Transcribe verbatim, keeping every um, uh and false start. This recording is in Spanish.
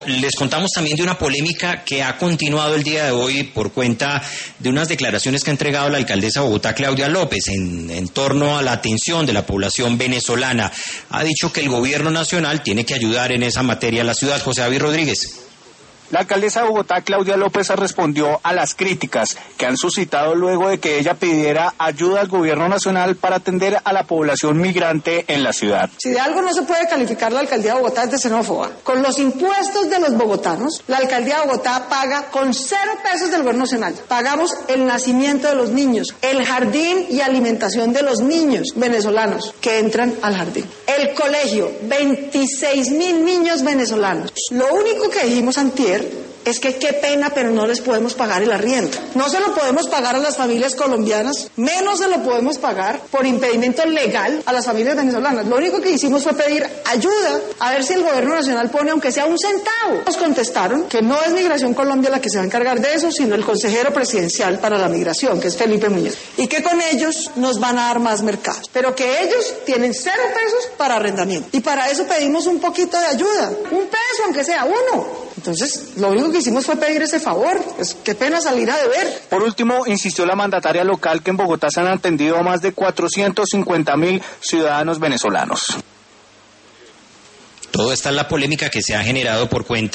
Les contamos también de una polémica que ha continuado el día de hoy por cuenta de unas declaraciones que ha entregado la alcaldesa de Bogotá, Claudia López, en, en torno a la atención de la población venezolana. Ha dicho que el gobierno nacional tiene que ayudar en esa materia a la ciudad. José David Rodríguez. La alcaldesa de Bogotá, Claudia López, respondió a las críticas que han suscitado luego de que ella pidiera ayuda al gobierno nacional para atender a la población migrante en la ciudad. Si de algo no se puede calificar la alcaldía de Bogotá es de xenófoba. Con los impuestos de los bogotanos, la alcaldía de Bogotá paga con cero pesos del gobierno nacional. Pagamos el nacimiento de los niños, el jardín y alimentación de los niños venezolanos que entran al jardín. El colegio, veintiséis mil niños venezolanos. Lo único que dijimos antier es que qué pena, pero no les podemos pagar el arriendo. No se lo podemos pagar a las familias colombianas, menos se lo podemos pagar por impedimento legal a las familias venezolanas. Lo único que hicimos fue pedir ayuda, a ver si el gobierno nacional pone aunque sea un centavo. Nos contestaron que no es Migración Colombia la que se va a encargar de eso, sino el consejero presidencial para la migración, que es Felipe Muñoz. Y que con ellos nos van a dar más mercados, pero que ellos tienen cero pesos para arrendamiento. Y para eso pedimos un poquito de ayuda, un peso aunque sea uno. Entonces, lo único que hicimos fue pedir ese favor. Pues qué pena salir a deber. Por último, insistió la mandataria local que en Bogotá se han atendido a más de cuatrocientos cincuenta mil ciudadanos venezolanos. Todo está en la polémica que se ha generado por cuenta